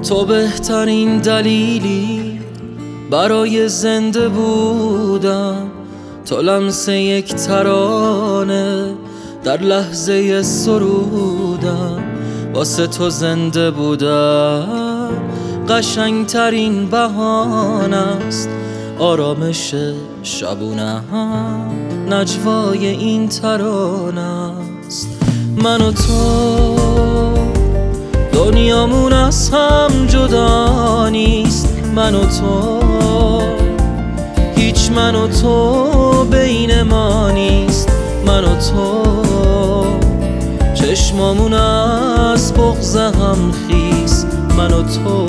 تو بهترین دلیلی برای زنده بودن، تو لمس یک ترانه در لحظه سرودن. واسه تو زنده بودن قشنگترین بهانه است، آرامش شبونه هم نجوای این ترانه است. من و تو دنیامون از هم جدا نیست، من و تو هیچ من و تو بین ما نیست. من و تو چشمامون از بغض هم خیس، من و تو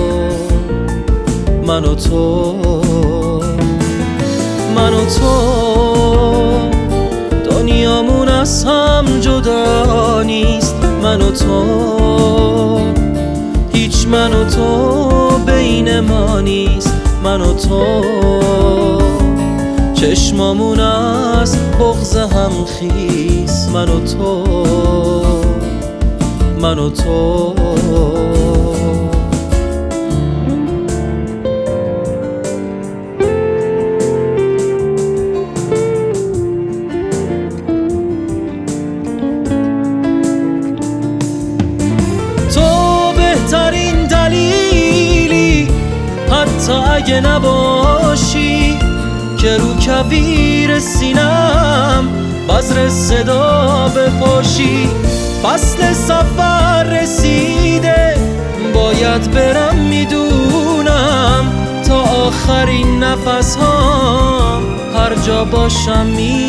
من و تو من و تو دنیامون از هم جدا نیست. من و تو هیچ من و تو بین ما نیست. من و تو چشمامون از بغض هم خیس، من و تو من و تو بهترین دلیلی حتی اگه نباشی که رو کویر سینم بذر صدا بپاشی. فصل سفر رسیده باید برم، میدونم تا آخرین نفس ها هر جا باشم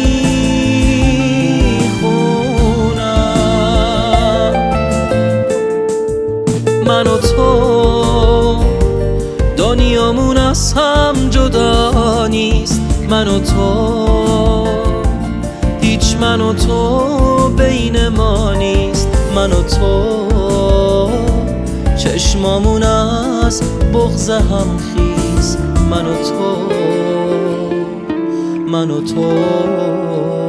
میخونم. من و تو دنیامون از هم جدا نیست. من و تو هیچ من و تو بین ما نیست. من و تو چشمامون از بغض هم خیس، من و تو من و تو